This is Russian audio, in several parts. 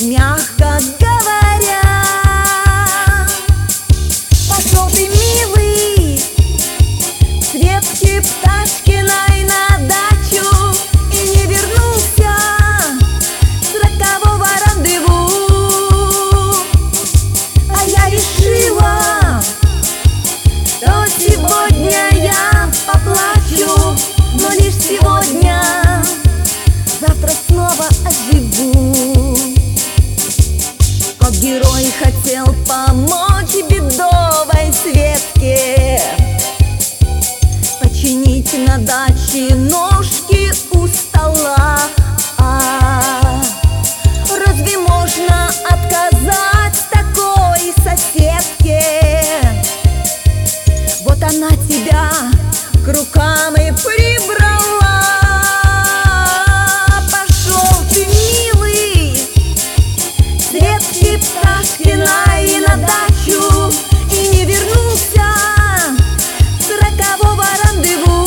мягко говоря. Пошел ты, милый, с ветки Пташкиной на дачу и не вернулся с рокового рандеву. А я решила, что сегодня я поплачу, но лишь сегодня, завтра снова оживу. Как герой хотел помочь бедовой Светке, починить на даче ножки у стола. Разве можно отказать такой соседке? Вот она тебя к рукам и прибрала. Пошел ты, милый, с ветки Пташкиной на дачу и не вернулся с рокового рандеву.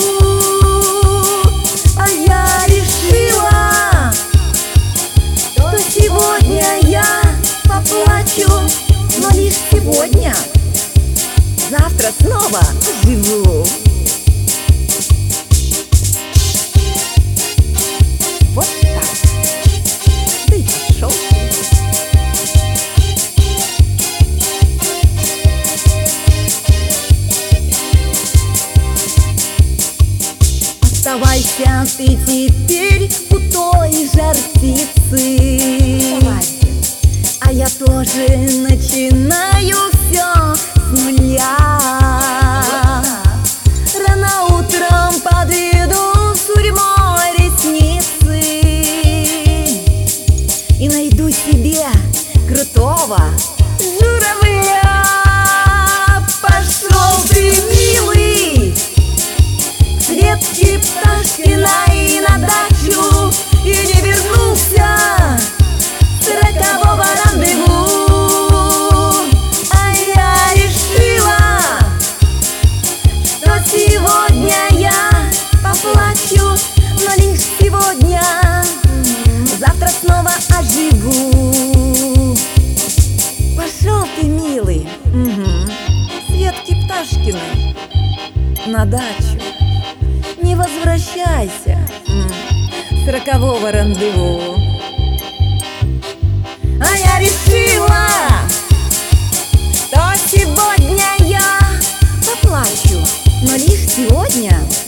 А я решила, что сегодня я поплачу, но лишь сегодня, завтра снова оживу. Вот так. Да и пошел. Оставайся ты теперь у той жар птицы, а я тоже начинаю все с нуля. Рано утром подведу сурьмой ресницы и найду себе крутого журавля. Пошел ты, милый, с ветки Пташкиной на дачу и не вернулся с рокового рандеву. А я решила, что сегодня я поплачу, но лишь сегодня, завтра снова оживу. Пошел ты, милый, с ветки Пташкиной на дачу, не возвращайся с рокового рандеву. А я решила, что сегодня я поплачу, но лишь сегодня,